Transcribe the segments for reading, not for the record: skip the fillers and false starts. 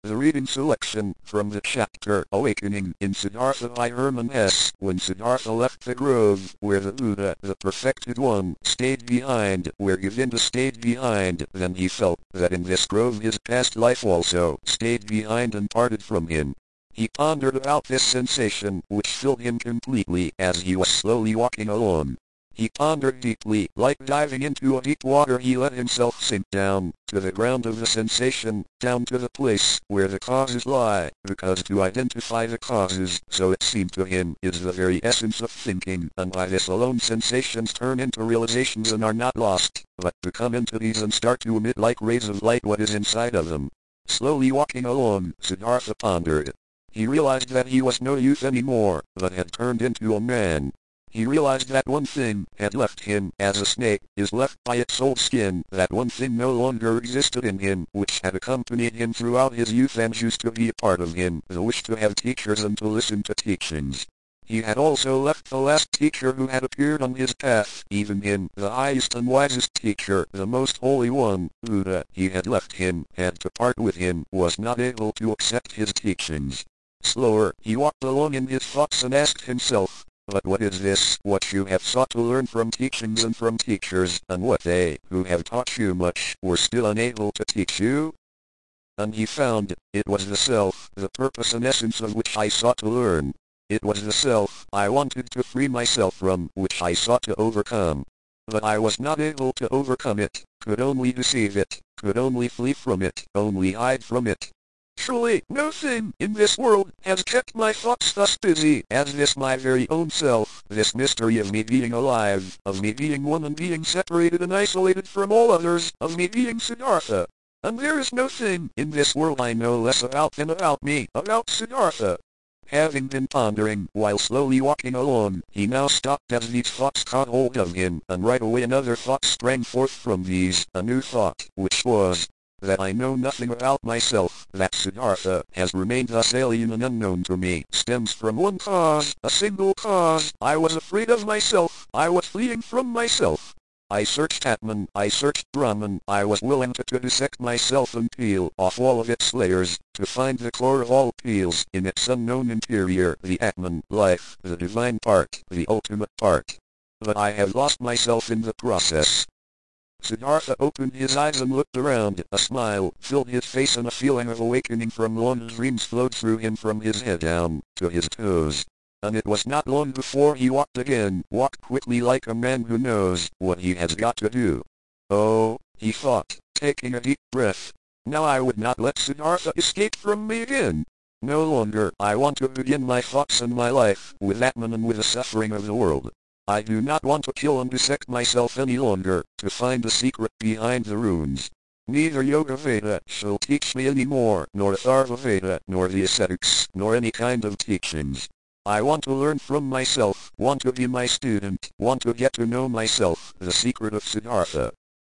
The reading selection from the chapter Awakening in Siddhartha by Hermann Hesse. When Siddhartha left the grove, where the Buddha, the perfected one, stayed behind, where Govinda stayed behind, then he felt that in this grove his past life also stayed behind and parted from him. He pondered about this sensation, which filled him completely as he was slowly walking along. He pondered deeply, like diving into a deep water. He let himself sink down to the ground of the sensation, down to the place where the causes lie, because to identify the causes, so it seemed to him, is the very essence of thinking, and by this alone sensations turn into realizations and are not lost, but become entities and start to emit like rays of light what is inside of them. Slowly walking along, Siddhartha pondered. He realized that he was no youth anymore, but had turned into a man. He realized that one thing had left him as a snake is left by its old skin, that one thing no longer existed in him, which had accompanied him throughout his youth and used to be a part of him, the wish to have teachers and to listen to teachings. He had also left the last teacher who had appeared on his path, even him, the highest and wisest teacher, the most holy one, Buddha. He had left him, had to part with him, was not able to accept his teachings. Slower, he walked along in his thoughts and asked himself, but what is this, what you have sought to learn from teachings and from teachers, and what they, who have taught you much, were still unable to teach you? And he found, it was the self, the purpose and essence of which I sought to learn. It was the self I wanted to free myself from, which I sought to overcome. But I was not able to overcome it, could only deceive it, could only flee from it, only hide from it. Truly, no thing in this world has kept my thoughts thus busy as this my very own self, this mystery of me being alive, of me being one and being separated and isolated from all others, of me being Siddhartha. And there is no thing in this world I know less about than about me, about Siddhartha. Having been pondering while slowly walking along, he now stopped as these thoughts caught hold of him, and right away another thought sprang forth from these, a new thought, which was, that I know nothing about myself, that Siddhartha has remained thus alien and unknown to me, stems from one cause, a single cause. I was afraid of myself, I was fleeing from myself. I searched Atman, I searched Brahman, I was willing to dissect myself and peel off all of its layers, to find the core of all peels in its unknown interior, the Atman, life, the divine part, the ultimate part. But I have lost myself in the process. Siddhartha opened his eyes and looked around. A smile filled his face and a feeling of awakening from long dreams flowed through him from his head down to his toes. And it was not long before he walked again, walked quickly like a man who knows what he has got to do. Oh, he thought, taking a deep breath. Now I would not let Siddhartha escape from me again. No longer I want to begin my thoughts and my life with Atman and with the suffering of the world. I do not want to kill and dissect myself any longer, to find the secret behind the runes. Neither Yoga Veda shall teach me any more, nor Atharva Veda, nor the ascetics, nor any kind of teachings. I want to learn from myself, want to be my student, want to get to know myself, the secret of Siddhartha.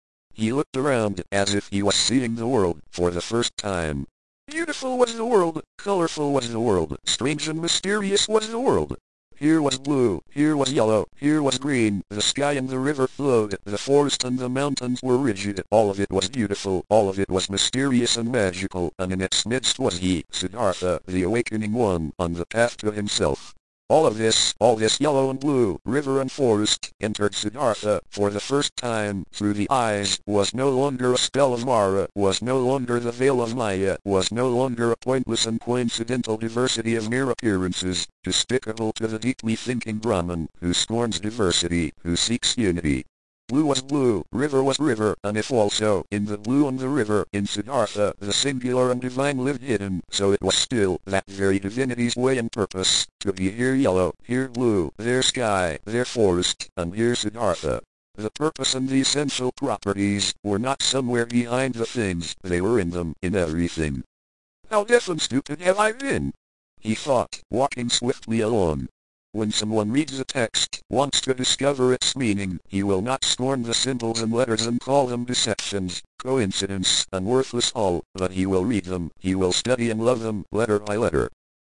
He looked around as if he was seeing the world for the first time. Beautiful was the world, colorful was the world, strange and mysterious was the world. Here was blue, here was yellow, here was green, the sky and the river flowed, the forest and the mountains were rigid, all of it was beautiful, all of it was mysterious and magical, and in its midst was he, Siddhartha, the awakening one, on the path to himself. All this yellow and blue, river and forest, entered Siddhartha for the first time through the eyes, was no longer a spell of Mara, was no longer the veil of Maya, was no longer a pointless and coincidental diversity of mere appearances, despicable to the deeply thinking Brahman, who scorns diversity, who seeks unity. Blue was blue, river was river, and if also, in the blue and the river, in Siddhartha, the singular and divine lived hidden, so it was still that very divinity's way and purpose, to be here yellow, here blue, there sky, there forest, and here Siddhartha. The purpose and the essential properties were not somewhere behind the things, they were in them, in everything. How deaf and stupid have I been? He thought, walking swiftly along. When someone reads a text, wants to discover its meaning, he will not scorn the symbols and letters and call them deceptions, coincidence, and worthless all, but he will read them, he will study and love them, letter by letter.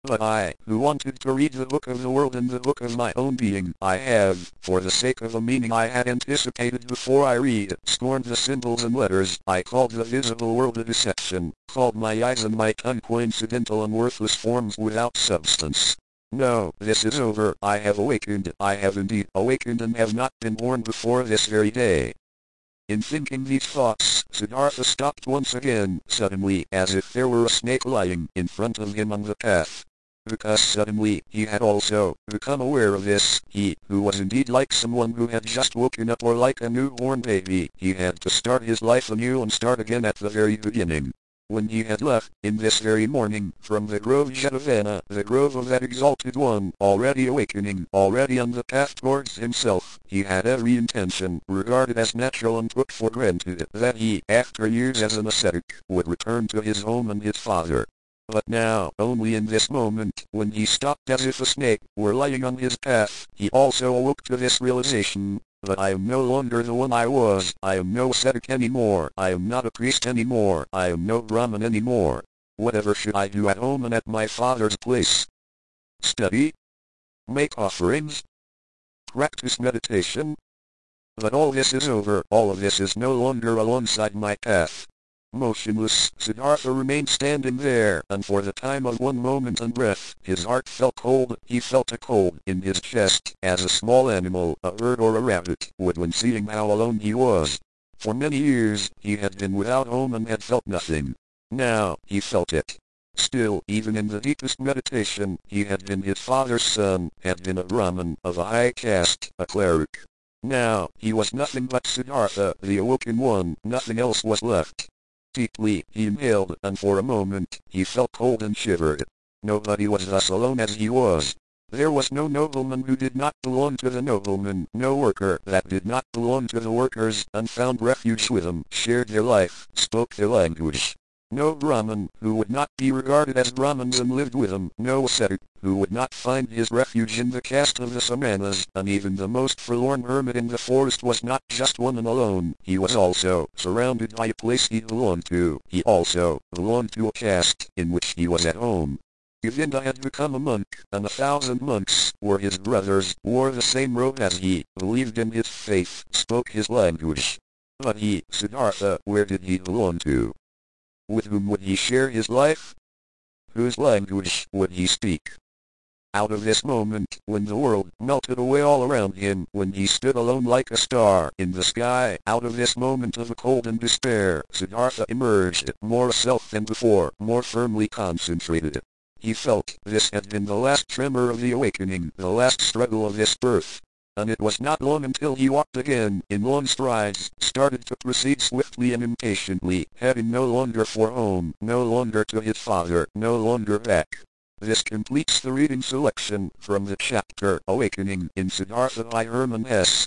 But I, who wanted to read the book of the world and the book of my own being, I have, for the sake of a meaning I had anticipated before I read, scorned the symbols and letters, I called the visible world a deception, called my eyes and my tongue coincidental and worthless forms without substance. No, this is over, I have awakened, I have indeed awakened and have not been born before this very day. In thinking these thoughts, Siddhartha stopped once again, suddenly, as if there were a snake lying in front of him on the path. Because suddenly, he had also become aware of this, he, who was indeed like someone who had just woken up or like a newborn baby, he had to start his life anew and start again at the very beginning. When he had left, in this very morning, from the grove Jetavana, the grove of that exalted one, already awakening, already on the path towards himself, he had every intention, regarded as natural and took for granted, that he, after years as an ascetic, would return to his home and his father. But now, only in this moment, when he stopped as if a snake were lying on his path, he also awoke to this realization, that I am no longer the one I was, I am no ascetic anymore, I am not a priest anymore, I am no Brahmin anymore. Whatever should I do at home and at my father's place? Study? Make offerings? Practice meditation? But all this is over, all of this is no longer alongside my path. Motionless, Siddhartha remained standing there, and for the time of one moment and breath, his heart felt cold, he felt a cold in his chest, as a small animal, a bird or a rabbit, would when seeing how alone he was. For many years, he had been without home and had felt nothing. Now, he felt it. Still, even in the deepest meditation, he had been his father's son, had been a Brahmin, of a high caste, a cleric. Now, he was nothing but Siddhartha, the awoken one, nothing else was left. Deeply, he inhaled, and for a moment, he felt cold and shivered. Nobody was thus alone as he was. There was no nobleman who did not belong to the nobleman, no worker that did not belong to the workers, and found refuge with them, shared their life, spoke their language. No Brahmin who would not be regarded as Brahmins and lived with them, no ascetic who would not find his refuge in the caste of the Samanas, and even the most forlorn hermit in the forest was not just one and alone, he was also surrounded by a place he belonged to, he also belonged to a caste in which he was at home. Govinda had become a monk, and 1,000 monks were his brothers, wore the same robe as he, believed in his faith, spoke his language. But he, Siddhartha, where did he belong to? With whom would he share his life? Whose language would he speak? Out of this moment, when the world melted away all around him, when he stood alone like a star in the sky, out of this moment of cold and despair, Siddhartha emerged, more a self than before, more firmly concentrated. He felt this had been the last tremor of the awakening, the last struggle of this birth. And it was not long until he walked again, in long strides, started to proceed swiftly and impatiently, heading no longer for home, no longer to his father, no longer back. This completes the reading selection from the chapter Awakening in Siddhartha by Hermann Hesse.